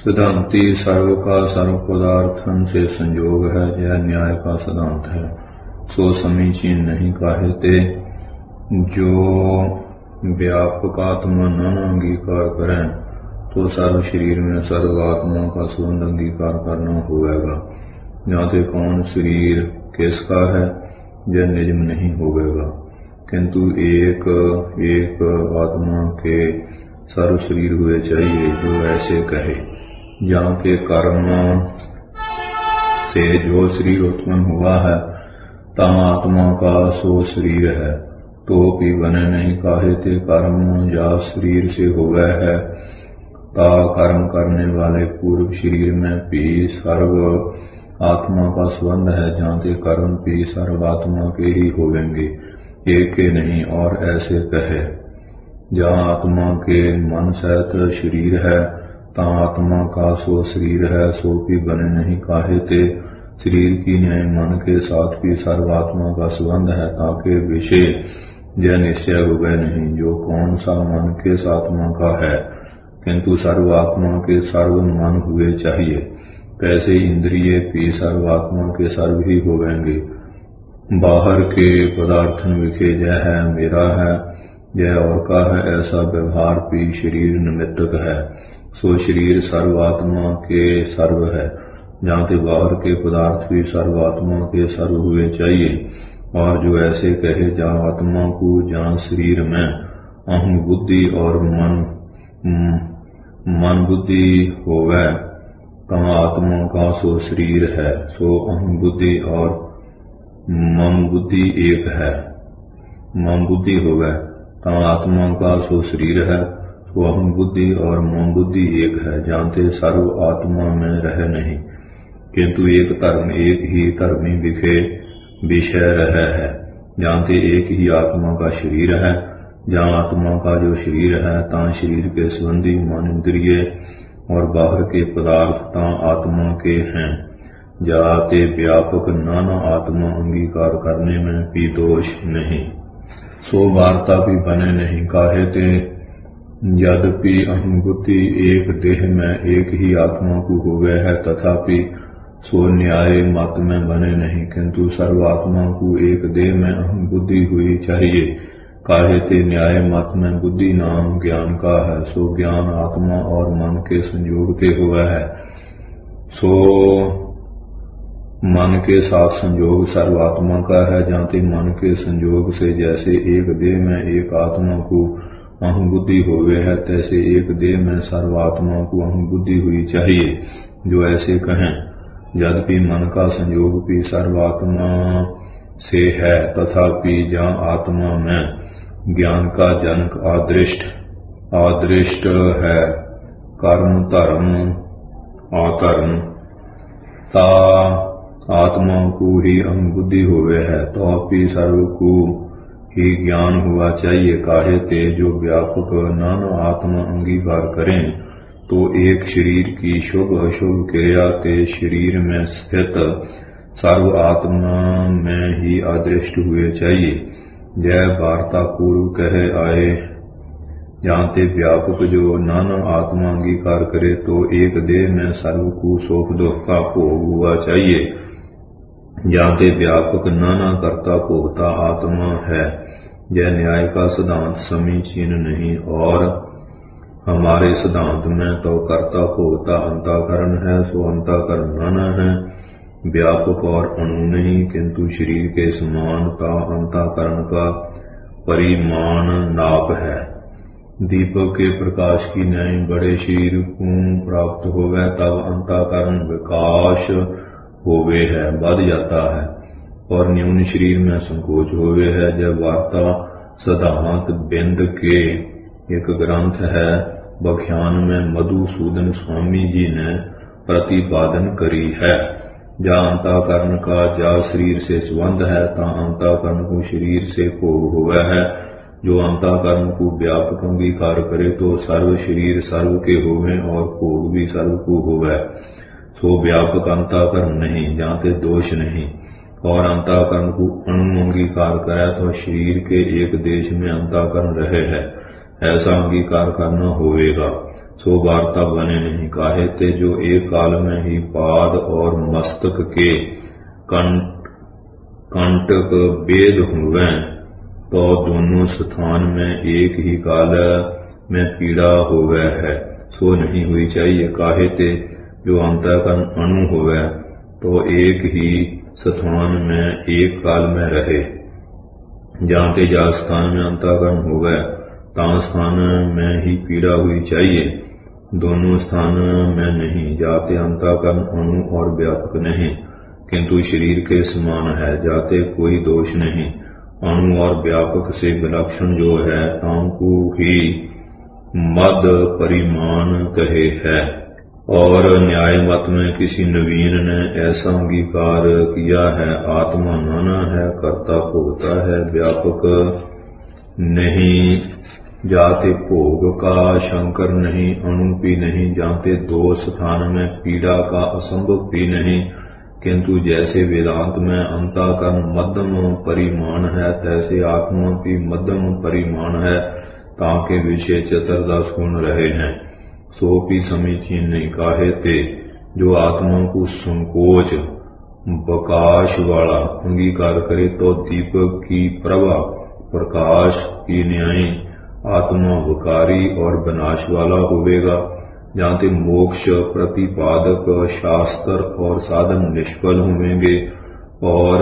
सिद्धांति सर्व का सर्व पदार्थन से संयोग है, यह न्याय का सिद्धांत है। सो समीचीन नहीं काहे ते, जो व्यापकात्मा नाना अंगीकार करें तो सर्व शरीर में सर्वात्मा का संबंध अंगीकार करना होगा। जाते कौन शरीर किसका है यह निजम नहीं होगा, किंतु एक एक आत्मा के सर्व शरीर हुए चाहिए। जो ऐसे कहे, जहाँ के कर्म से जो शरीर उत्पन्न हुआ है ता आत्मा का सो शरीर है, तो भी बने नहीं काहे ते कर्म या शरीर से हो गए है, ता कर्म करने वाले पूर्व शरीर में भी सर्व आत्मा का संबंध है। जहाँ ते कर्म भी सर्व आत्मा के ही होवेंगे, एक के नहीं। और ऐसे कहे, जहाँ आत्मा के मन सहित शरीर है ता आत्मा का सो शरीर है, सो भी बने नहीं काहे ते शरीर की न्याय मन के साथ भी सर्वात्मा का संबंध है, ताकि विषय यह निश्चय हो गए नहीं। जो कौन सा मन के आत्मा का है, किंतु सर्वात्मा के सर्व मन हुए चाहिए। कैसे इंद्रिय भी सर्वात्मा के सर्व ही होवेंगे। बाहर के पदार्थन विखे यह है मेरा है, यह और का है, ऐसा व्यवहार भी शरीर निमित्तक है। सो शरीर सर्वात्मा के सर्व है। जहाँ के बाहर के पदार्थ भी सर्वात्मा के सर्व हुए चाहिए। और जो ऐसे कहे, जहाँ आत्मा को जहाँ शरीर में अहम बुद्धि और मन बुद्धि होवे, तहाँ आत्मा का सो शरीर है। सो अहम बुद्धि और मम बुद्धि एक है। मम बुद्धि होवे तहाँ आत्मा का सो शरीर है। सो अहम बुद्धि और मम बुद्धि एक है। जानते सर्व आत्मा में रहे नहीं, किंतु एक धर्म एक ही धर्मी विखे विषय रहे है। जानते एक ही आत्मा का शरीर है। जहाँ आत्मा का जो शरीर है, ता शरीर के संबंधी मन इंद्रिय और बाहर के पदार्थ ता आत्मा के हैं। जाते व्यापक नाना आत्मा अंगीकार करने में भी दोष नहीं। सो वार्ता भी बने नहीं काहे ते, यद्यपि अहम बुद्धि एक देह में एक ही आत्मा को हो गए है, तथापि सो न्याय मत में बने नहीं, किंतु सर्वात्मा को एक देह में अहम बुद्धि हुई चाहिए। काहे ते न्याय मत में बुद्धि नाम ज्ञान का है। सो ज्ञान आत्मा और मन के संयोग के हुआ है। सो मन के साथ संयोग सर्वात्मा का है। जाते मन के संयोग से जैसे एक देह में एक आत्मा को अहम बुद्धि होवे है, तैसे एक देह में सर्वात्मा को अहम बुद्धि हुई चाहिए। जो ऐसे कहें, यद्यपि मन का संयोग भी सर्वात्मा से है, तथापि जहाँ आत्मा में ज्ञान का जनक आदृष्ट है, कर्म धर्म अधर्म ता आत्मा को ही अहम बुद्धि होवे है, तो भी सर्व को ही ज्ञान हुआ चाहिए। काहे ते जो व्यापक नाना आत्मा अंगीकार करें, तो एक शरीर की शुभ अशुभ क्रिया ते शरीर में स्थित सर्व आत्मा में ही अदृष्ट हुए चाहिए। जय वार्ता पूर्व कहे आए, जानते व्यापक जो नाना आत्मा अंगीकार करे, तो एक देह में सर्व को सुख दुख का भोग हुआ चाहिए। जानते व्यापक नाना कर्ता भोगता आत्मा है। यह न्याय का सिद्धांत समीचीन नहीं, और हमारे सिद्धांत में तो कर्ता भोगता अंतःकरण है। सो अंतःकरण नाना है, व्यापक और अणु नहीं, किंतु शरीर के समानता अंतःकरण का परिमाण नाप है। दीपक के प्रकाश की न्याय बड़े शरीर को प्राप्त हो गए, तब अंतःकरण विकास होवे है, बढ़ जाता है, और न्यून शरीर में संकोच होवे है। जब वार्ता सिद्धांत बिंद के एक ग्रंथ है, व्याख्यान में मधुसूदन स्वामी जी ने प्रतिपादन करी है। जहाँ अंतःकरण का जा शरीर से संबंध है, ता अंतःकरण को शरीर से भोग हुआ है। जो अंतःकरण को व्यापक अंगीकार करे, तो सर्व शरीर सर्व के होवे और भोग भी सर्व को होवे। सो व्यापक अंतःकरण नहीं, जाते दोष नहीं। और अंतःकरण को अणु अंगीकार करे, तो शरीर के एक देश में अंतःकरण रहे है, ऐसा अंगीकार करना होवेगा। सो वार्ता बने नहीं। काहे ते जो एक काल में ही पाद और मस्तक के कंटक वेद हुए, तो दोनों स्थान में एक ही काल में पीड़ा होवे है, सो नहीं हुई चाहिए। काहे ते जो अंतःकरण अणु होवे, तो एक ही स्थान में एक काल में रहे। जाते जा स्थान में अंतःकरण होवे, ता स्थान में ही पीड़ा हुई चाहिए, दोनों स्थान में नहीं। जाते अंतःकरण अणु और व्यापक नहीं, किंतु शरीर के समान है, जाते कोई दोष नहीं। अणु और व्यापक से विलक्षण जो है, तांकु ही मद परिमाण कहे है। और न्याय मत में किसी नवीन ने ऐसा अंगीकार किया है, आत्मा नाना है, कर्ता भोगता है, व्यापक नहीं, जाते भोग का शंकर नहीं, अणु भी नहीं, जाते दो स्थान में पीड़ा का असंभव भी नहीं। किंतु जैसे वेदांत में अंतःकरण मध्यम परिमाण है, तैसे आत्मा भी मध्यम परिमाण है, ताकि विषय चतुर्दश गुण रहे हैं, सो भी समीचीन नहीं। काहे ते जो आत्मा को संकोच प्रकाश वाला अंगीकार करे, तो दीपक की प्रभा प्रकाश की न्याय आत्मा विकारी और विनाश वाला होवेगा। जाते मोक्ष प्रतिपादक शास्त्र और साधन निष्फल होंगे, और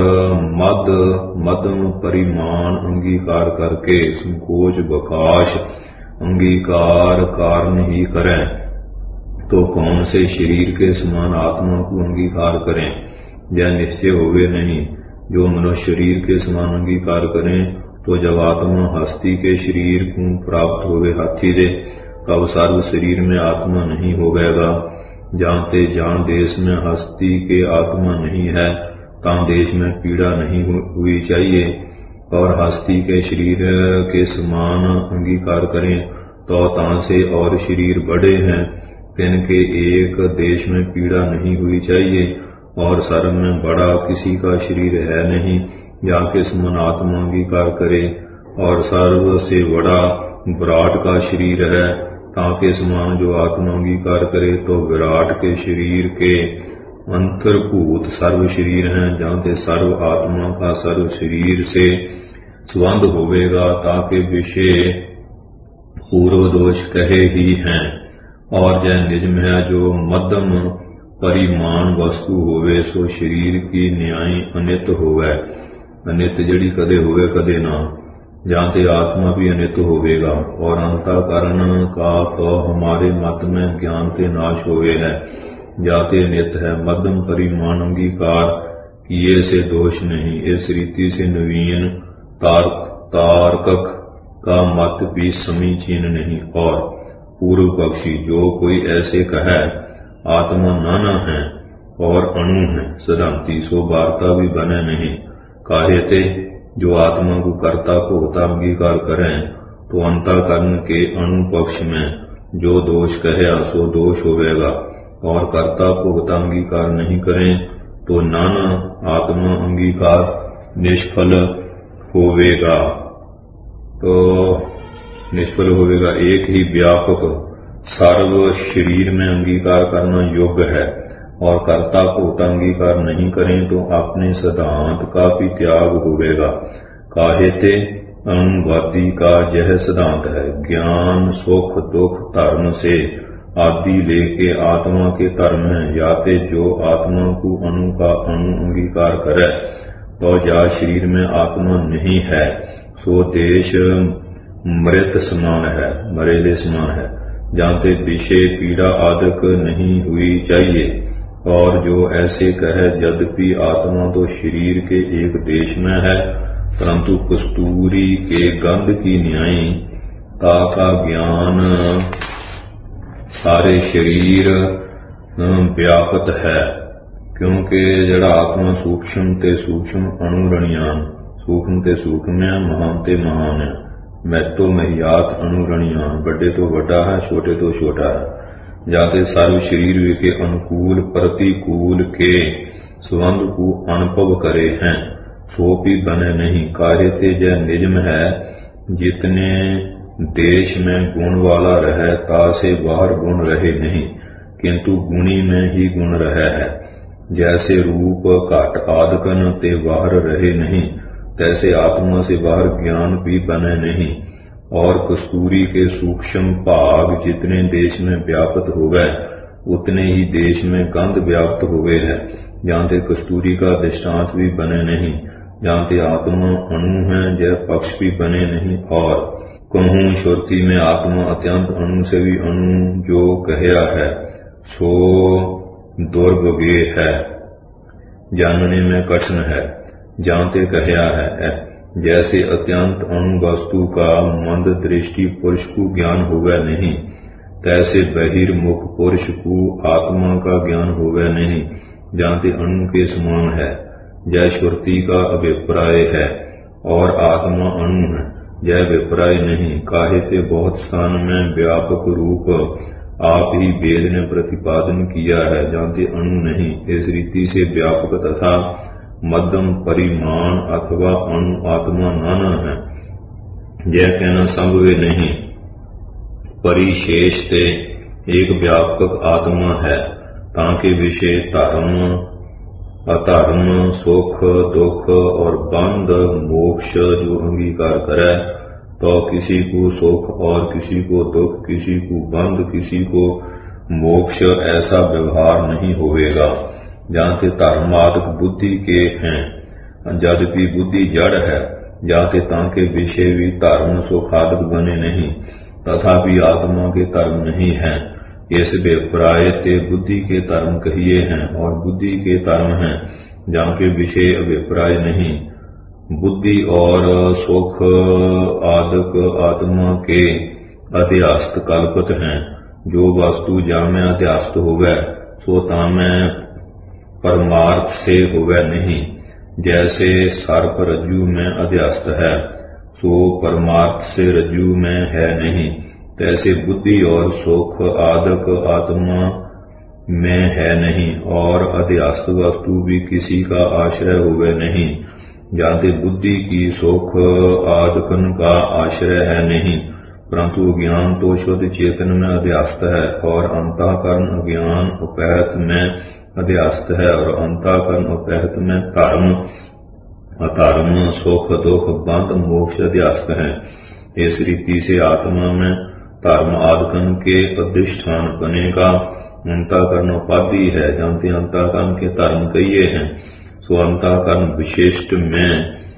मध्यम परिमाण अंगीकार करके संकोच प्रकाश अंगीकार कारण ही करें, तो कौन से शरीर के समान आत्मा को अंगीकार करें। यह निश्चय होवे नहीं। जो मनुष्य शरीर के समान अंगीकार करें, तो जब आत्मा हस्ती के शरीर को प्राप्त होवे हाथी दे, तब सर्व शरीर में आत्मा नहीं होवेगा। जानते जान देश में हस्ती के आत्मा नहीं है, ता देश में पीड़ा नहीं हुई चाहिए। और हस्ती के शरीर के समान अंगीकार करें, तो ता से और शरीर बड़े हैं, तिनके एक देश में पीड़ा नहीं हुई चाहिए। और सर्व में बड़ा किसी का शरीर है नहीं, जाके समान आत्मा अंगीकार करे। और सर्व से बड़ा विराट का शरीर है, ताके समान जो आत्मा अंगीकार करे, तो विराट के शरीर के अंतर्भूत सर्व शरीर हैं, जानते सर्व आत्मा का सर्व शरीर से संबंध होवेगा, ताकि विषय पूर्व दोष कहे ही हैं। और यह निजम है जो मध्यम परिमाण वस्तु होवे, सो शरीर की न्याय अनित होवे। अनित जड़ी कदे होवे कदे ना, जानते आत्मा भी अनित होवेगा। और अंतःकरण का तो हमारे मत में ज्ञान के नाश होवे है, जाते नित है। मध्यम परिमाण अंगीकार किए से दोष नहीं। इस रीति से नवीन तार्कक का मत भी समीचीन नहीं। और पूर्व पक्षी जो कोई ऐसे कहे आत्मा नाना है और अणु है सिद्धांति, सो वार्ता भी बने नहीं। काहे ते जो आत्मा को कर्ता को होता अंगीकार करें, तो अंतःकरण के अणु पक्ष में जो दोष कहे, सो दोष होवेगा। और कर्ता को होता अंगीकार नहीं करें, तो नाना आत्मा अंगीकार निष्फल होवेगा। तो निष्फल होवेगा। एक ही व्यापक सर्व शरीर में अंगीकार करना योग्य है, और कर्ता को अंगीकार नहीं करें, तो अपने सिद्धांत का भी त्याग होवेगा। काहे ते अणुवादी का यह सिद्धांत है, ज्ञान सुख दुख धर्म से आदि लेके आत्मा के धर्म है। जाते जो आत्मा को अणु का अणु अंगीकार करे, तो जा शरीर में आत्मा नहीं है, सो देश मृत समान है, मरेले समान है। जानते विषय पीड़ा आदक नहीं हुई चाहिए। और जो ऐसे कहे यद्यपि आत्मा तो शरीर के एक देश में है, परंतु कस्तूरी के गंध की न्याय का ज्ञान सारे शरीर व्यापत है। क्योंकि जड़ा आत्मा सूक्ष्म ते सूक्ष्म अणुरणियान, सूक्ष्म ते सूक्ष्म है, महान ते महान है। मैतो महियात अणुरणियान, बड़े तो बड़ा है, छोटे तो छोटा है। जाते सर्व शरीर के अनुकूल प्रतिकूल के संबंध को अनुभव करे हैं, सो भी बने नहीं। कार्य ते जय निजम है, जितने देश में गुण वाला रहे तासे बाहर गुण रहे नहीं, किंतु गुणी में ही गुण रहे है। जैसे रूप घट आदकन ते बाहर रहे नहीं, तैसे आत्मा से बाहर ज्ञान भी बने नहीं। और कस्तूरी के सूक्ष्म भाग जितने देश में व्याप्त हो गए, उतने ही देश में गंध व्याप्त हुए है। जानते कस्तूरी का दृष्टांत भी बने नहीं, जानते आत्मा अणु है जय पक्ष भी बने नहीं। और कहूँ श्रुति में आत्मा अत्यंत अणु से भी अणु जो कहया है, सो दुर्भगे है, जानने में कठिन है। जानते कहया है, जैसे अत्यंत अणु वस्तु का मंद दृष्टि पुरुष को ज्ञान होगा नहीं, तैसे बहिर्मुख पुरुष को आत्मा का ज्ञान होगा नहीं। जानते अणु के समान है, जय श्रुति का अभिप्राय है, और आत्मा अणु है, जय अभिप्राय नहीं। काहे ते बहुत स्थान में व्यापक रूप आप ही वेद ने प्रतिपादन किया है, जानते अणु नहीं। इस रीति से व्यापक तथा मध्यम परिमाण अथवा अणु आत्मा नाना है, यह कहना संभव नहीं। परिशेष ते एक व्यापक आत्मा है, ताकि विषय धर्म अधर्म सुख दुख और बंध मोक्ष जो अंगीकार करे, तो किसी को सुख और किसी को दुख, किसी को बंध किसी को मोक्ष, ऐसा व्यवहार नहीं होवेगा। जानते धर्मादक बुद्धि के हैं, यद्यपि बुद्धि जड़ है, जाते ताके विषय भी धर्म सुखादक बने नहीं, तथापि आत्मा के धर्म नहीं है। इस अभिप्राय ते बुद्धि के धर्म कहिए हैं, और बुद्धि के धर्म हैं, जाके विषय अभिप्राय नहीं। बुद्धि और सुख आदक आत्मा के अध्यास्त कल्पित हैं। जो वस्तु जामे अध्यास्त हो गए, सो तामे परमार्थ से होवे नहीं। जैसे सर्प रज्जु में अध्यास्त है, सो परमार्थ से रज्जु में है नहीं, तैसे बुद्धि और सुख आदक आत्मा में है नहीं, और अध्यास्त वस्तु भी किसी का आश्रय हुए नहीं। जानते बुद्धि की सुख आदकन का आश्रय है नहीं, परंतु ज्ञान तो शुद्ध चेतन में अध्यास्त है, और अंतःकरण अज्ञान उपहत में अध्यास्त है, और अंतःकरण उपहत में धर्म अधर्म सुख दुख बंध मोक्ष अध्यास्त है। इस रीति से आत्मा में धर्म आदकन के अधिष्ठान बने का अंतःकरण उपाधि है। जानते अंतःकरण के धर्म कहिए हैं, सो अंतःकरण विशिष्ट में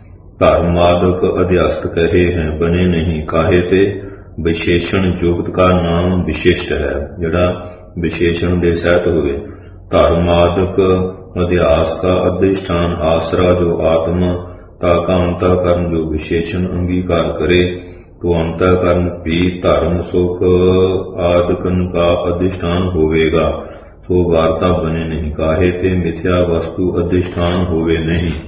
धर्मादक अध्यास्त कहे हैं, बने नहीं। काहे ते विशेषण युक्त का नाम विशिष्ट है, जड़ा विशेषण दे सहित हुए। धर्मादक अध्यास का अधिष्ठान आसरा जो आत्मा, ताका अंतःकरण जो विशेषण अंगीकार करे, तो अंतःकरण भी धर्म सुख आदकन का अधिष्ठान होवेगा, तो वार्ता बने नहीं। काहे ते मिथ्या वस्तु अधिष्ठान होवे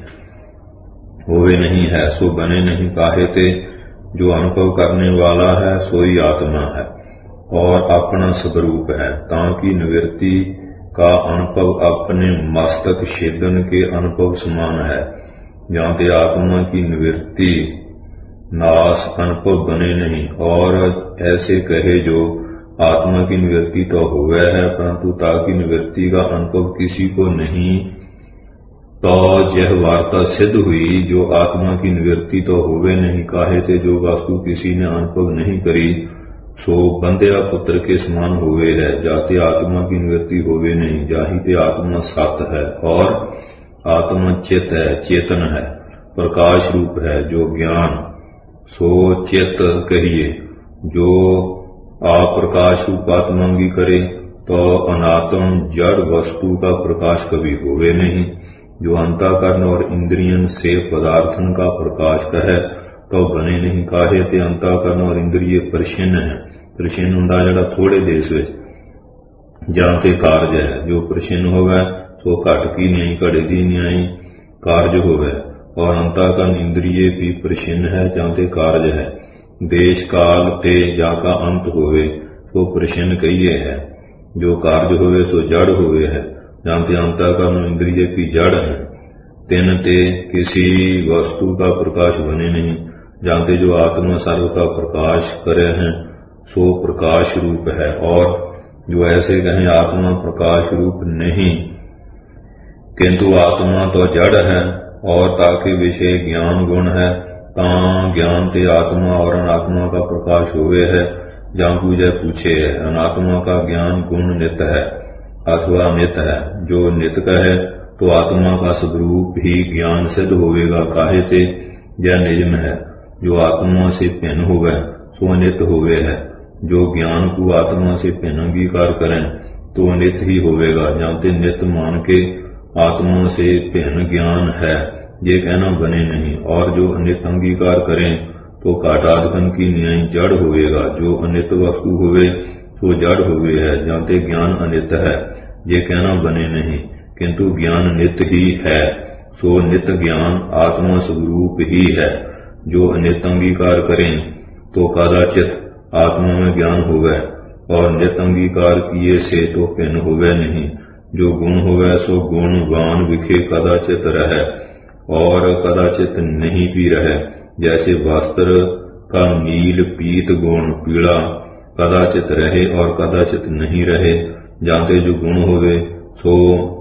नहीं है, सो बने नहीं। काहे ते जो अनुभव करने वाला है सोई आत्मा है, और अपना स्वरूप है, ताकि निवृत्ति का अनुभव अपने मस्तक छेदन के अनुभव समान है। जानते आत्मा की निवृत्ति नाश अनुभव बने नहीं, और ऐसे कहे जो आत्मा की निवृत्ति तो हो गया है, परंतु ताकि निवृत्ति का अनुभव किसी को नहीं, तो यह वार्ता सिद्ध हुई जो आत्मा की निवृत्ति तो होवे नहीं। काहे थे जो वस्तु किसी ने अनुभव नहीं करी, सो बंध्या पुत्र के समान होवे है। जाते आत्मा की निवृत्ति होवे नहीं, जाहिते आत्मा सत है, और आत्मा चित है, चेतन है, प्रकाश रूप है, जो ज्ञान सो चित कहिए। जो आप प्रकाश रूप आत्मा की करे, तो अनात्म जड़ वस्तु का प्रकाश कभी होवे नहीं। जो अंतःकरण और इंद्रियन से पदार्थन का प्रकाश कहे, तो बने नहीं। काहे ते अंतःकरण और इंद्रिय प्रचिन्न है, प्रचिन्न हुंदा जड़ा थोड़े देश में जानते कार्य है। जो प्रचिन्न हो गए तो घट की न्याई घड़े की न्याई कार्य हो गए, और अंतःकरण इंद्रिय भी प्रचिन्न है, जानते कार्य है। देश काल ते जाका अंत होवे तो प्रचिन्न कहिए है। जो कार्य होवे सो जड़ होवे है, जानते अंतःकरण इंद्रिय की जड़ है। तिन ते किसी वस्तु का प्रकाश बने नहीं, जानते जो आत्मा सर्व का प्रकाश करे हैं सो प्रकाश रूप है। और जो ऐसे कहें आत्मा प्रकाश रूप नहीं किंतु आत्मा तो जड़ है और ताके विषय ज्ञान गुण है, तां ज्ञान ते आत्मा और अनात्मा का प्रकाश हुए है। जहाँ पूजा पूछे है अनात्मा का ज्ञान गुण नित है अथवा नित है। जो नित कहे तो आत्मा का स्वरूप ही ज्ञान सिद्ध होवेगा, काहे ते यह निजम है। जो आत्मा से भिन्न होवे सो नित होवे है। जो ज्ञान को आत्मा से भिन्न अंगीकार करें तो नित ही होवेगा। जानते नित मान के आत्मा से भिन्न ज्ञान है ये कहना बने नहीं। और जो अनित अंगीकार करें तो काटादकन की न्याय जड़ होवेगा। जो अनित वस्तु होवे तो जड़ होवे है। जानते ज्ञान अनित है ये कहना बने नहीं किंतु ज्ञान नित ही है। सो नित ज्ञान आत्मा स्वरूप ही है। जो अनित अंगीकार करें तो कदाचित आत्मा में ज्ञान होवे और नित अंगीकार किए से तो भिन्न होवे नहीं। जो गुण होवे सो गुणवान विखे कदाचित रहे और कदाचित नहीं भी रहे। जैसे वस्त्र का नील पीत गुण पीला कदाचित रहे और कदाचित नहीं रहे। जानते जो गुण होवे सो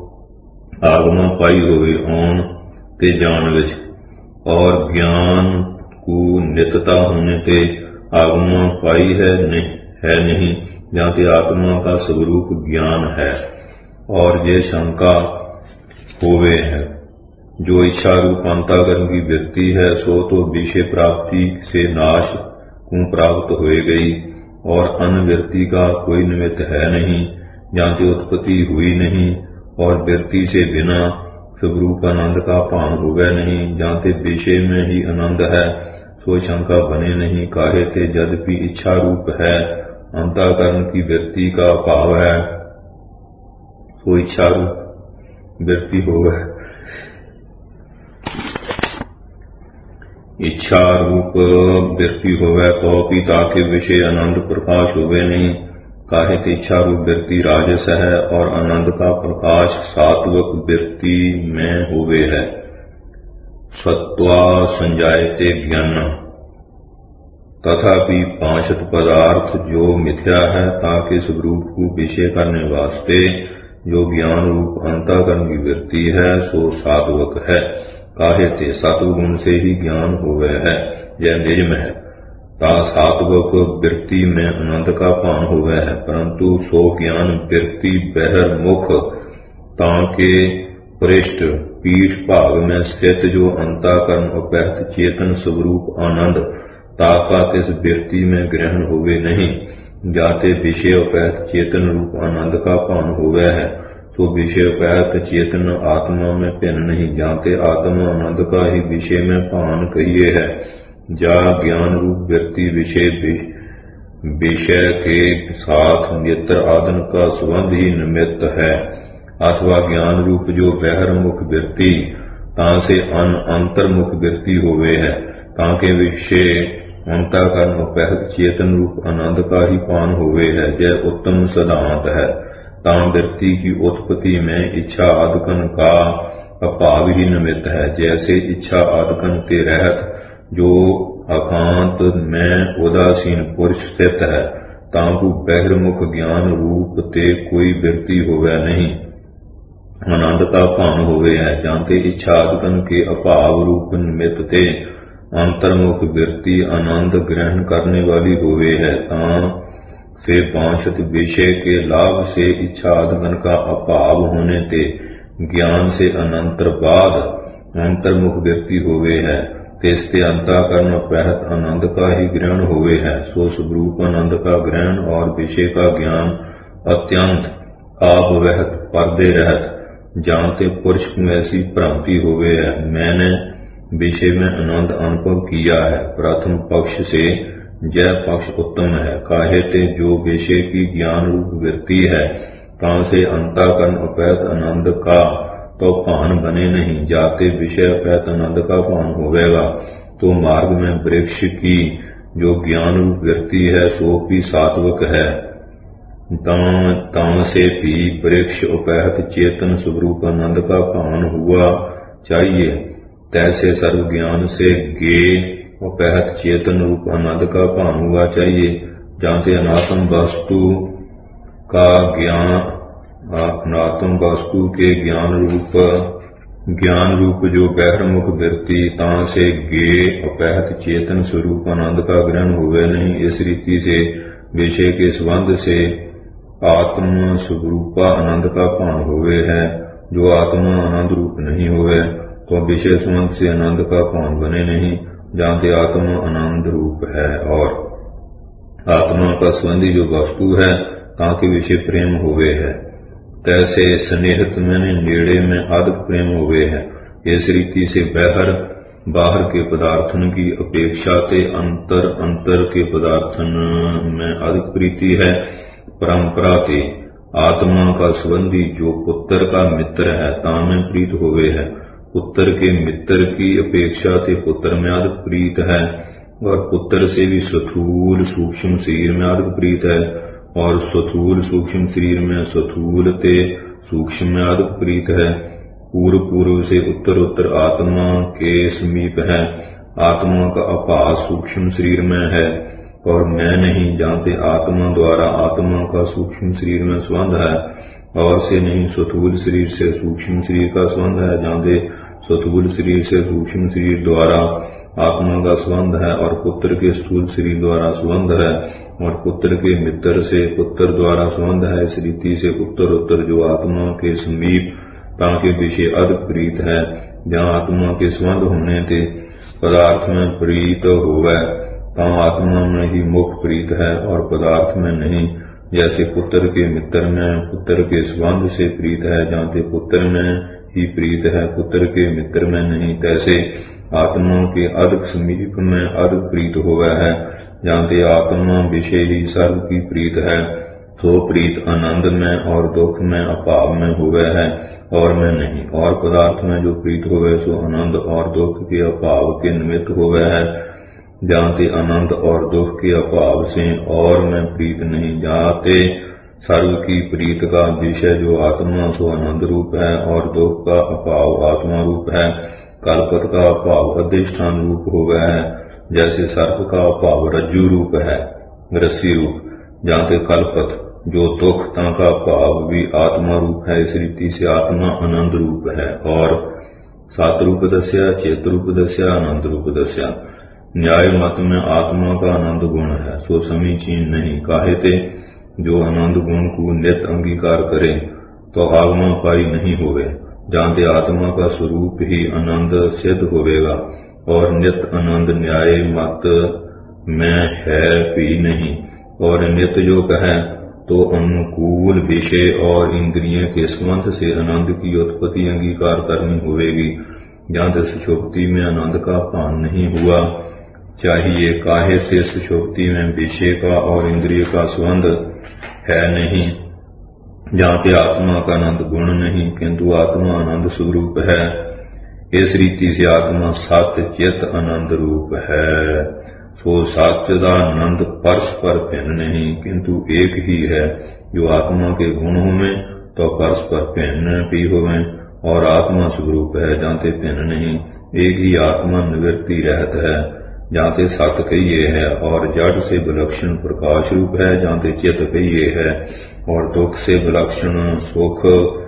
आगमा पाई होवे आन ते जान विच, और ज्ञान को नितता होने ते आगमा पाई है नहीं। जानते आत्मा का स्वरूप ज्ञान है। और ये शंका होवे है जो इच्छा रूप अंतःकरण की वृत्ति है सो तो विषय प्राप्ति से नाश को प्राप्त हो गई और अन्य वृत्ति का कोई निमित्त है नहीं। जानते उत्पत्ति हुई नहीं और वृत्ति से बिना स्वरूप आनंद का भान होगा नहीं। जानते विषय में ही आनंद है सो शंका बने नहीं, काहे ते यद्यपि इच्छा रूप है अंतःकरण की वृत्ति का भाव है सो इच्छा रूप वृत्ति होगा। इच्छा रूप वृत्ति होवे तो पिता के विषय आनंद प्रकाश होवे नहीं, काहे ते इच्छा रूप वृत्ति राजस है और आनंद का प्रकाश सात्विक वृत्ति में होवे है। सत्वा संजायते ज्ञान तथापि पांचत पदार्थ जो मिथ्या है ताके स्वरूप को विषय करने वास्ते जो ज्ञान रूप अंतःकरण की वृत्ति है सो सात्विक है। काहे ते सत्वगुण से ही ज्ञान होवे है यह निजम है। ता सात्विक वृत्ति में आनंद का पान होवे है, परंतु सो ज्ञान वृत्ति बहिर्मुख ताके पृष्ठ पीठ भाग में स्थित जो अंतःकरण उपैत चेतन स्वरूप आनंद ताका तिस वृत्ति में ग्रहण होवे नहीं। जाते विषय उपैत चेतन रूप आनंद का पान होवे है तो विषय उपैत चेतन आत्मा में भिन्न नहीं। जानते आत्मा आनंद का ही विषय में पान कहिए है। जा ज्ञान रूप वृत्ति विषय के साथ नेत्र आदन का संबंध ही निमित्त है अथवा ज्ञान रूप जो बहिर्मुख वृत्ति ता से अंतर्मुख वृत्ति होवे है। ताके विषय अंतःकरण उपैत चेतन रूप आनंद का ही पान होवे है यह उत्तम सिद्धांत है। ताम वृत्ति की उत्पत्ति में इच्छा आदकन का अभाव ही निमित्त है। जैसे इच्छा आदकन के रहत जो अकांत में उदासीन पुरुष स्थित है ताकू बहिर्मुख ज्ञान रूप ते कोई वृत्ति होवे नहीं, आनंद का भान होवे है। जानते इच्छा आदकन के अभाव रूप निमित्त ते अंतर्मुख वृत्ति आनंद ग्रहण करने वाली होवे है। से पांचत विषय के लाभ से इच्छा आदगन का अभाव होने ते ज्ञान से अनंतर बाद अंतर्मुख वृत्ति होवे है। तेस्ते अंतःकरण उपैत आनंद का ही ग्रहण होवे है। सो स्वरूप आनंद का ग्रहण और विषय का ज्ञान अत्यंत आपवहत पर्दे रहत। जानते पुरुष को ऐसी भ्रांति होवे है मैंने विषय में आनंद अनुभव किया है। प्रथम पक्ष से यह पक्ष उत्तम है। काहे ते जो विषय की ज्ञान रूप वृत्ति है तां से अंतःकरण उपैत आनंद का तो भान बने नहीं। जाते विषय उपैत आनंद का भान होवेगा तो मार्ग में वृक्ष की जो ज्ञान रूप वृत्ति है सो भी सात्विक है। तां से भी वृक्ष उपैत चेतन स्वरूप आनंद का भान हुआ चाहिए। तैसे सर्व ज्ञान से गे अपहत चेतन रूप आनंद का भान हुआ चाहिए। जहाँ ते अनात्म वस्तु का ज्ञान, अनात्म वस्तु के ज्ञान रूप जो बहिर्मुख वृत्ति तां से गे अपहत चेतन स्वरूप आनंद का ग्रहण हुए नहीं। इस रीति से विषय के संबंध से आत्म स्वरूपा आनंद का भान हुए है। जो आत्मा आनंद रूप नहीं हुए तो विषय संबंध से आनंद का भान बने नहीं। जानते आत्मा आनंद रूप है और आत्मा का संबंधी जो वस्तु है ताकि विषय प्रेम हुए है। तैसे स्नेहित मैंने नेड़े में अधिक प्रेम हुए है। इस रीति से बाहर के पदार्थन की अपेक्षा ते अंतर के पदार्थन में अधिक प्रीति है। परंपरा ते आत्मा का संबंधी जो पुत्र का मित्र है तामें प्रीत हुए है। पुत्र के मित्र की अपेक्षा ते पुत्र में अधिक प्रीत है और पुत्र से भी स्थूल सूक्ष्म शरीर में अधिक प्रीत है और स्थूल सूक्ष्म शरीर में स्थूल ते सूक्ष्म में अधिक प्रीत है। पूर्व से उत्तर आत्मा के समीप है। आत्मा का आभास सूक्ष्म शरीर में है और मैं नहीं जानते आत्मा द्वारा आत्मा का सूक्ष्म शरीर में संबंध है और से नहीं स्थूल शरीर से सूक्ष्म शरीर का संबंध है। जानते स्थूल शरीर से सूक्ष्म शरीर द्वारा आत्मा का संबंध है और पुत्र के स्थूल शरीर द्वारा संबंध है और पुत्र के मित्र से पुत्र द्वारा संबंध है। इस रीति से उत्तर जो आत्मा के समीप ताकि विषय अधिक प्रीत है। जहाँ आत्मा के संबंध होने ते पदार्थ में प्रीत होवे ता आत्मा में ही मुख्य प्रीत है और पदार्थ में नहीं। जैसे पुत्र के मित्र में पुत्र के संबंध से प्रीत है, जानते पुत्र में ही प्रीत है, पुत्र के मित्र में नहीं। तैसे आत्मा के अधिक समीप में अधिक प्रीत हुआ है। जानते आत्मा विषय ही सर्व की प्रीत है। सो प्रीत आनंद में और दुख में अभाव में हुआ है और में नहीं। और पदार्थ में जो प्रीत हुआ सो आनंद और दुख के अभाव के निमित्त हुआ है। जानते आनंद और दुख के अभाव से और में प्रीत नहीं। जानते सर्व की प्रीत का विषय जो आत्मा सो आनंद रूप है और दुख का अभाव आत्मा रूप है। कल्पत का अभाव अधिष्ठान रूप हो गया है। जैसे सर्प का अभाव रज्जु रूप है, रस्सी रूप। जानते कल्पत जो दुख का अभाव भी आत्मा रूप है। इस रीति से आत्मा आनंद रूप है और सात रूप दस्या, चेत रूप दस्या, आनंद रूप दस्या। न्याय मत में आत्मा का आनंद गुण है सो समीचीन नहीं। काहे ते जो आनंद गुण को नित अंगीकार करे तो आगमा पाई नहीं होवे। जानते आत्मा का स्वरूप ही आनंद सिद्ध होवेगा और नित आनंद न्याय मत में है भी नहीं। और नित जो कहे तो अनुकूल विषय और इंद्रिय के संबंध से आनंद की उत्पत्ति अंगीकार करनी होवेगी। जहाँ सुषुप्ति में आनंद का भान नहीं हुआ चाहिए। काहे से सुषुप्ति में विषय का और इंद्रिय का संबंध है नहीं। जहाँ पे आत्मा का आनंद गुण नहीं किंतु आत्मा आनंद स्वरूप है। इस रीति से आत्मा सत्य चित आनंद रूप है। सो सच्चिदा आनंद परस्पर भिन्न नहीं किंतु एक ही है। जो आत्मा के गुण होवे तो परस्पर भिन्न भी होवे और आत्मा स्वरूप है। जानते भिन्न नहीं, एक ही आत्मा निवृत्ति रहत है। जानते सत्य कहिए है और जड़ से विलक्षण प्रकाश रूप है। जानते चित कहिए है और दुख से विलक्षण सुख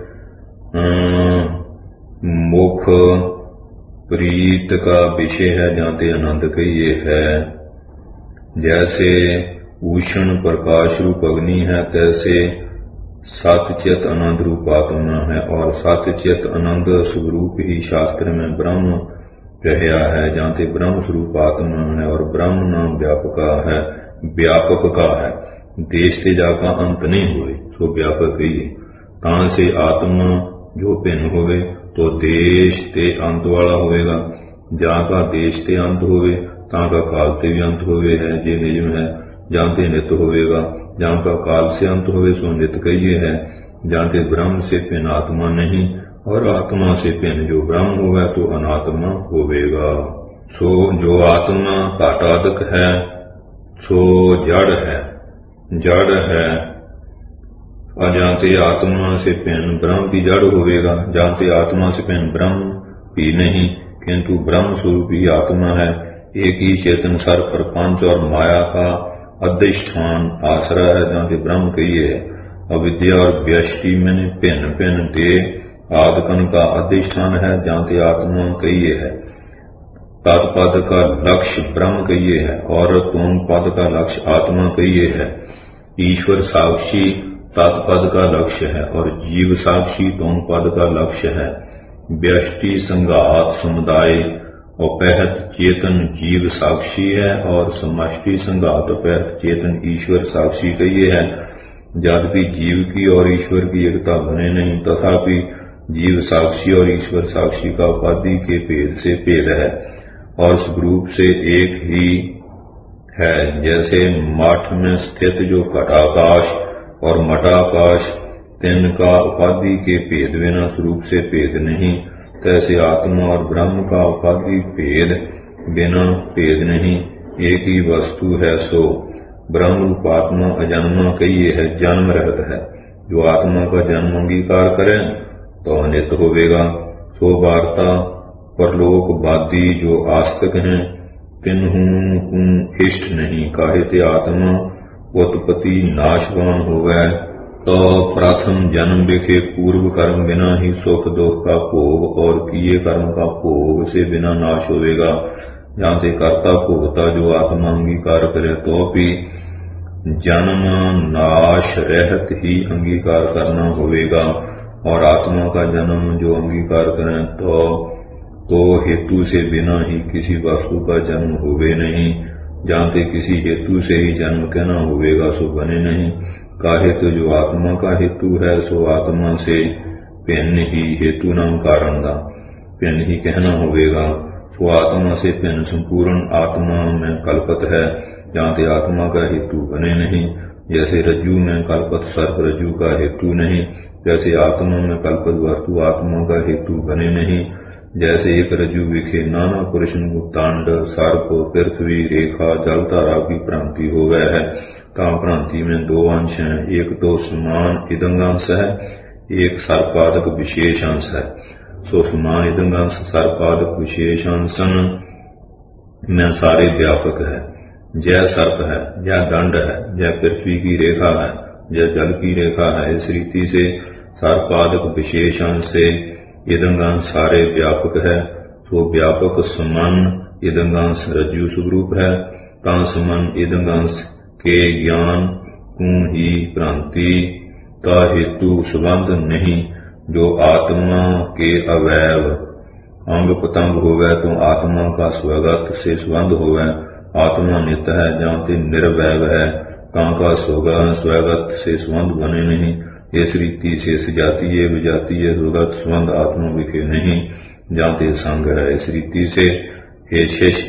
मुख प्रीत का विषय है। जानते आनंद कहिए है। जैसे उष्ण प्रकाश रूप अग्नि है तैसे सत्यचित आनंद रूप आत्मा है और सत्यचित आनंद स्वरूप ही शास्त्र में ब्रह्म रहा है। जानते ब्रह्म स्वरूप आत्मा है और ब्रह्म नाम व्यापक का है। देश ते जाका अंत नहीं हुए सो व्यापक ही। तान से आत्मा जो भिन्न होवे तो देश ते अंत वाला होवेगा। जाका देश ते अंत होवे ताका काल ते भी अंत होवे है। जे निजम है जानते नित होवेगा। जहाँ का काल से अंत होवे सो नित कहिए है। जानते ब्रह्म से भिन्न आत्मा नहीं और आत्मा से भिन्न जो ब्रह्म होगा तो अनात्मा होवेगा। सो जो आत्मा घटादक है सो जड़ है, जड़ है। अजानते आत्मा से भिन्न ब्रह्म भी जड़ होवेगा। जानते आत्मा से भिन्न ब्रह्म भी नहीं किंतु ब्रह्म स्वरूप ही आत्मा है। एक ही चेतन सर प्रपंच और माया का अधिष्ठान आश्रय है, जहाँ से ब्रह्म कहिए है। अविद्या और व्यष्टि में भिन्न भिन्न ते आदकन का अधिष्ठान है, जहाँ से आत्मा कहिए है। तत्पद का लक्ष्य ब्रह्म कहिए है और तुम पद का लक्ष्य आत्मा कहिए है। ईश्वर साक्षी तत्पद का लक्ष्य है और जीव साक्षी तुम पद का लक्ष्य है। व्यष्टि संघात समुदाय उपहत चेतन जीव साक्षी है और समष्टि संघात उपहत चेतन ईश्वर साक्षी कहिए है। यद्यपि जीव की और ईश्वर की एकता बने नहीं, तथापि जीव साक्षी और ईश्वर साक्षी का उपाधि के भेद से भेद है और स्वरूप से एक ही है। जैसे मठ में स्थित जो घटाकाश और मठाकाश तिनका उपाधि के भेद बिना स्वरूप से भेद नहीं, तैसे आत्मा और ब्रह्म का उपाधि भेद बिना भेद नहीं, एक ही वस्तु है। सो ब्रह्म रूपात्मा अजन्मा कहिए है, जन्म रहत है। जो आत्मा का जन्म अंगीकार करे तो अनित होवेगा। सो वार्ता परलोकवादी जो आस्तिक हैं, तिन्हूं इष्ट नहीं। काहे ते आत्मा उत्पत्ति नाशवान हो गए, तो प्रथम जन्म देखे पूर्व कर्म बिना ही सुख दुख का भोग और किए कर्म का भोग से बिना नाश होवेगा। जहाँ से कर्ता भोगता जो आत्मा अंगीकार करे तो भी जन्म नाश रहत ही अंगीकार करना होवेगा, और आत्मा का जन्म जो अंगीकार करें तो हेतु से बिना ही किसी वस्तु का जन्म होवे नहीं। जहाँ से किसी हेतु से ही जन्म कहना होवेगा सो बने नहीं। काहे तो जो आत्मा का हेतु है सो आत्मा से भिन्न ही हेतु नाम कारण का भिन्न ही कहना होवेगा। सो आत्मा से भिन्न संपूर्ण आत्मा में कल्पत है, जहाँ से आत्मा का हेतु बने नहीं। जैसे रज्जु में कल्पत सर्प रज्जु का हेतु नहीं, जैसे आत्मा में कल्पत वस्तु आत्मा का हेतु बने नहीं। जैसे एक रज्जु विखे नाना पुरुषन तांड सर्प पृथ्वी रेखा जल तारा की भ्रांति हो गया है। काम भ्रांति में दो अंश हैं, एक तो समान इदंगांश है, एक सर्पादक विशेष अंश है। सो समान इदंगांश सर्पादक विशेष अंशन में सारे व्यापक है। जय सर्प है, जय दंड है, जय पृथ्वी की रेखा है, जय जल की रेखा है। इस रीति से सर्पादक विशेष अंश से इदंगांश सारे व्यापक है। तो व्यापक समान इदंगांश रज्जु स्वरूप है। ता समान इदंगांश के ज्ञान को ही भ्रांति का हेतु संबंध नहीं। जो आत्मा के अवयव अंग पतंग हो गए तो आत्मा का स्वगत से संबंध हो गए। आत्मा नित्य है, जहाँ से निर्वैव है, कहाँ का स्वगत से संबंध बने नहीं। इस रीति से सजातीय विजातीय स्वगत संबंध आत्मा विखे नहीं, जहाँ से संग है। इस रीति से हे शिष्य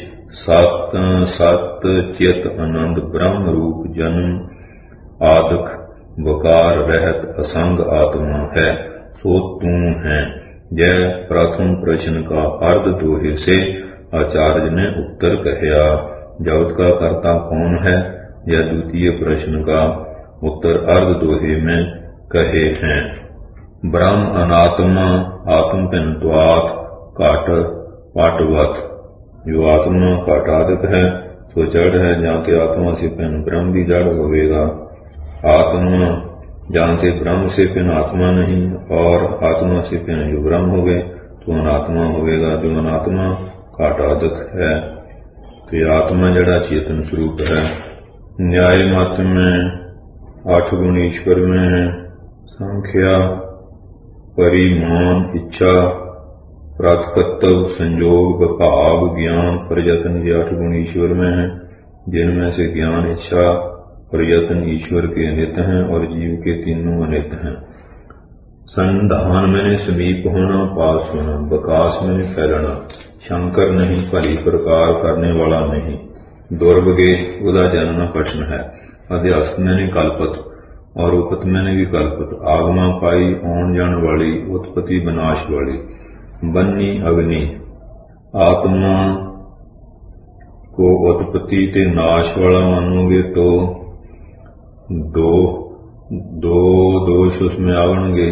सत चित आनंद ब्रह्म रूप जन्म आदक वकार रहत असंग आत्मा है, सो तू है। यह प्रथम प्रश्न का अर्ध दोहे से आचार्य ने उत्तर कहया। जगत का कर्ता कौन है, यह द्वितीय प्रश्न का उत्तर अर्ध दोहे में कहे हैं। ब्रह्म अनात्मा आत्म पिनत्वात् काट पाटवत। जो आत्मा काटादक है तो जड़ है, जहाँ के आत्मा से पिन ब्रह्म भी जड़ होवेगा। आत्मा जहाँ से ब्रह्म से पिन आत्मा नहीं, और आत्मा से पिन जो ब्रह्म हो गए तो अनात्मा होवेगा। जो अनात्मा काटादक है तो ये आत्मा जड़ा चेतन स्वरूप है। न्याय मत में 8 गुण ईश्वर में है। संख्या परिमाण इच्छा प्रातकत्व संयोग भाव ज्ञान प्रयत्न, ये 8 गुण ईश्वर में है, जिनमें से ज्ञान इच्छा प्रयत्न ईश्वर के अनित हैं और जीव के तीनों अनित हैं। संधान में समीप होना, पास होना, विकास में फैलना, शंकर नहीं भली प्रकार करने वाला नहीं, दुर्भगे उदा जानना प्रश्न है। अध्यास में कल्पत और उपत में भी कल्पत, आगमा पाई आन जान वाली, उत्पत्ति विनाश वाली, बन्नी अग्नि। आत्मा को उत्पत्ति ते नाश वाला मानोगे तो दो दोष उसमें आवणगे।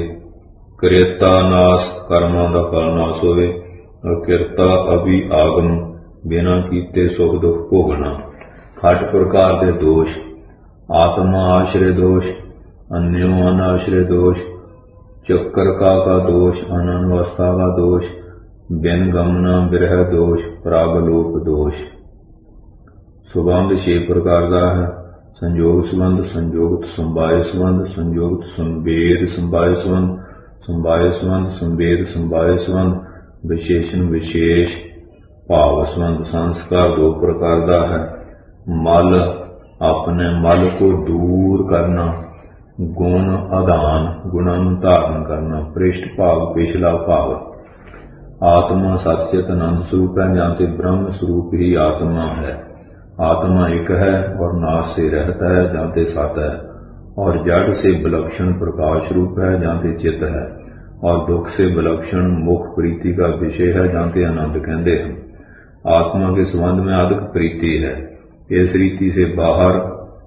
क्रेता नाश कर्मा का फल नाश होवे, और कृता अभी आगम बिना कीते सुख दुख भोगना। खट प्रकार के दोष, आत्मा आश्रय दोष, अन्यो अनाश्रय दोष, चक्कर का दोष, अनवस्था का दोष, बिन गमना विरह दोष, प्रागलोप दोष। सुबंध 6 प्रकार का है। संयोग संबंध, संयोगत समवाय संबंध, संयोगत संवेद समवाय संबंध, समवाय संबंध, संवेद समवाय संबंध, विशेषण विशेष भाव संबंध। संस्कार 2 प्रकार का है। मल, अपने मल को दूर करना, गुण आधान, गुणा धारण करना, पृष्ठ भाग पिछला भाग। आत्मा सचेत आनंद स्वरूप है, जानते ब्रह्म स्वरूप ही आत्मा है। आत्मा एक है और नाश से रहता है, जानते सत है। और जड़ से विलक्षण प्रकाश रूप है, जानते चित्त है। और दुख से विलक्षण मुख प्रीति का विषय है, जानते आनंद कहते हैं। आत्मा के संबंध में अधिक प्रीति है। इस रीति से बाहर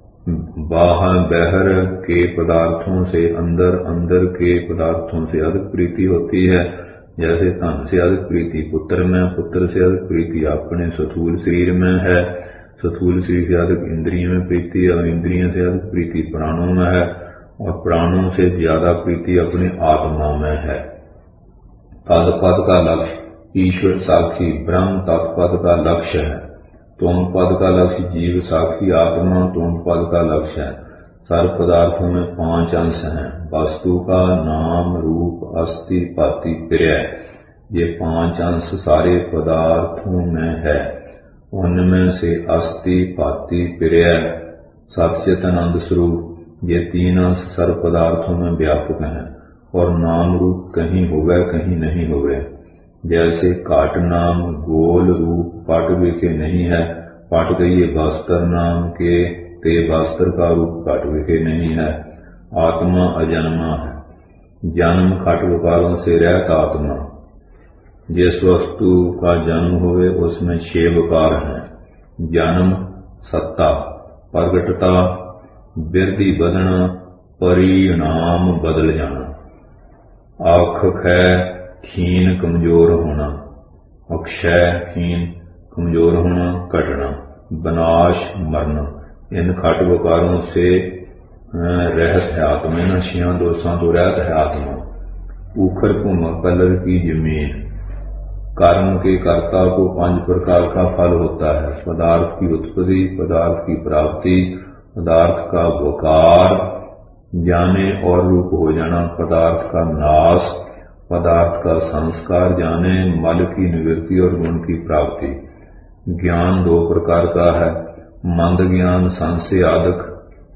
बहर के पदार्थों से अंदर, अंदर के पदार्थों से अधिक प्रीति होती है। जैसे धन से अधिक प्रीति पुत्र में, पुत्र से अधिक प्रीति अपने स्थूल शरीर में है, स्थूल शरीर से अधिक इंद्रियों में प्रीति, और इंद्रियों से अधिक प्रीति प्राणों में है, और प्राणों से ज्यादा प्रीति अपने आत्मा में है। तत्पद का लक्ष्य ईश्वर साक्षी ब्रह्म तत्पद का लक्ष्य है। तुम पद का लक्ष्य जीव साक्षी आत्मा तुम पद का लक्ष्य है। सर्व पदार्थों में 5 अंश हैं। वस्तु का नाम, रूप, अस्थि, पाति, पर्याय, ये 5 अंश सारे पदार्थों में है। उनमें से अस्थि, पाति, पर्याय, सच्चिदानंद स्वरूप, ये 3 अंश सर्व पदार्थों में व्यापक हैं। और नाम रूप कहीं होवे कहीं नहीं होवे। जैसे काट नाम गोल रूप पट विखे नहीं है, पट कहिए वस्त्र नाम के ते वस्त्र का रूप काट विखे नहीं है। आत्मा अजन्मा है, जन्म खट विकारों से रहत आत्मा। जिस वस्तु का जन्म हुए उसमें 6 विकार हैं। जन्म, सत्ता, प्रगटता, वृद्धि बदना, परिणाम बदल जाना। अक्षय क्षीण कमजोर होना, अक्षय क्षीण कमजोर होना, घटना, विनाश, मरना। इन खट विकारों से रहत है आत्मा, इन 6 दोषों तो रहत है आत्मा। ऊखर भूमि कलर की जमीन। कर्म के कर्ता को 5 प्रकार का फल होता है। पदार्थ की उत्पत्ति, पदार्थ की प्राप्ति, पदार्थ का वकार जाने और रूप हो जाना, पदार्थ का नाश, पदार्थ का संस्कार जाने, मल की निवृत्ति और गुण की प्राप्ति। ज्ञान 2 प्रकार का है। मंद ज्ञान संशयादक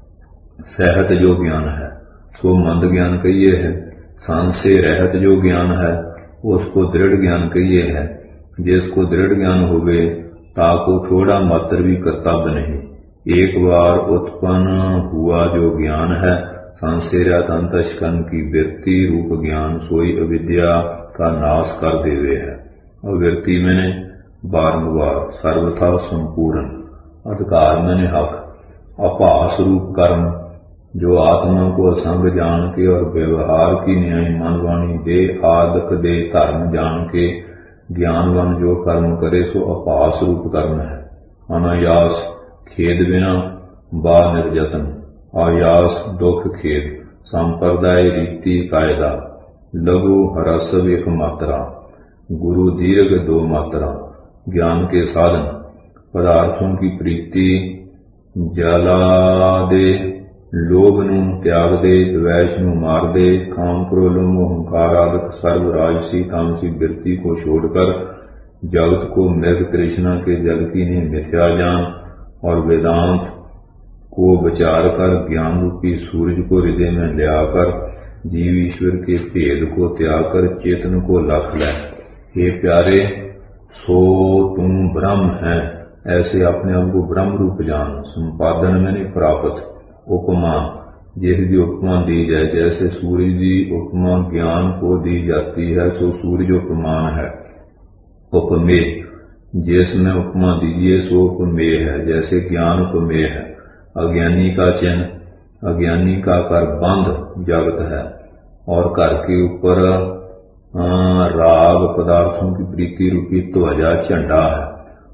सहत जो ज्ञान है सो मंद ज्ञान कहिए है। संशय रहत जो ज्ञान है उसको दृढ़ ज्ञान कहिए है। जिसको दृढ़ ज्ञान होवे ताको थोड़ा मात्र भी कर्तव्य नहीं। एक बार उत्पन्न हुआ जो ज्ञान है संशय रहत अंतःकरण की वृत्ति रूप ज्ञान सोई अविद्या का नाश कर देवे है। और वृत्ति मैंने बारंबार सर्वथा संपूर्ण, अधिकार मैंने हक, अपास रूप कर्म जो आत्मा को असंग जान के और व्यवहार की न्याय मन वाणी दे आदक दे धर्म जान के ज्ञानवान जो कर्म करे सो अपास रूप कर्म है। अनायास खेद बिना बा निर्जतन, आयास दुख खेद, संप्रदाय रीति कायदा, लघु ह्रस्व 1 मात्रा, गुरु दीर्घ 2 मात्रा। ज्ञान के साधन पदार्थों की प्रीति जला दे, लोभ नू त्याग दे, द्वेष नू मार दे, काम क्रोध मोह अहंकार आदि सर्व राजसी तामसी वृत्ति को छोड़कर जगत को मृग तृष्णा के जल की नहीं मिथ्या जान और वेदांत को विचार कर ज्ञान रूपी सूरज को हृदय में ले आकर जीव ईश्वर के भेद को त्याग कर चेतन को लख ले। हे प्यारे, सो तुम ब्रह्म है, ऐसे अपने आप को ब्रह्म रूप जान। संपादन में नहीं प्राप्त। उपमा जिसकी उपमा दी जाए, जैसे सूर्य की उपमा ज्ञान को दी जाती है सो सूर्य उपमान है। उपमेय जिसमें उपमा दीजिए सो उपमेय है, जैसे ज्ञान उपमेय है। अज्ञानी का चिन्ह, अज्ञानी का कर बंध जगत है और कर के ऊपर राग पदार्थों की प्रीति रूपी ध्वजा झंडा है।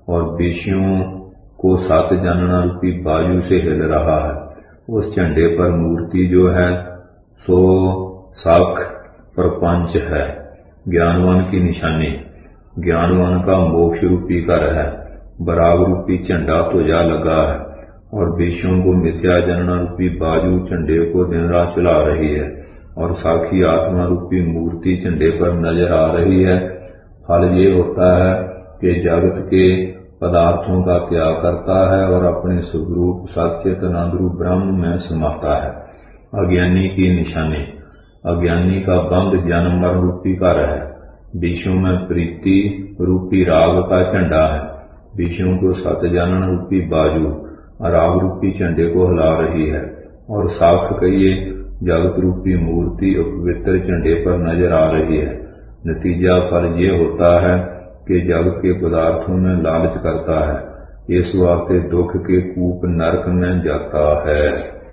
और विषयों को सत जानना रूपी बाजू से हिल रहा है। उस झंडे पर मूर्ति जो है सो साख प्रपंच है, ज्ञानवान की निशानी। ज्ञानवान का मोक्ष रूपी घर है। बराग रूपी झंडा ध्वजा लगा है और विषयों को मिथ्या जानना रूपी बाजू झंडे को दिन रात चला रही है और साक्षी आत्मा रूपी मूर्ति झंडे पर नजर आ रही है। फल ये होता है कि जगत के पदार्थों का त्याग करता है और अपने स्वरूप सत्य आनंदरूप ब्रह्म में समाता है। अज्ञानी की निशानी। अज्ञानी का बंध जन्म मरण रूपी घर है। विषयों में प्रीति रूपी राग का झंडा है। विषयों को सत जानन रूपी बाजू राग रूपी झंडे को हिला रही है और साख कहिए जगत रूपी मूर्ति अपवित्र झंडे पर नजर आ रही है। नतीजा फल ये होता है कि जगत के पदार्थों में लालच करता है, इस वास्ते दुख के कूप नरक में जाता है।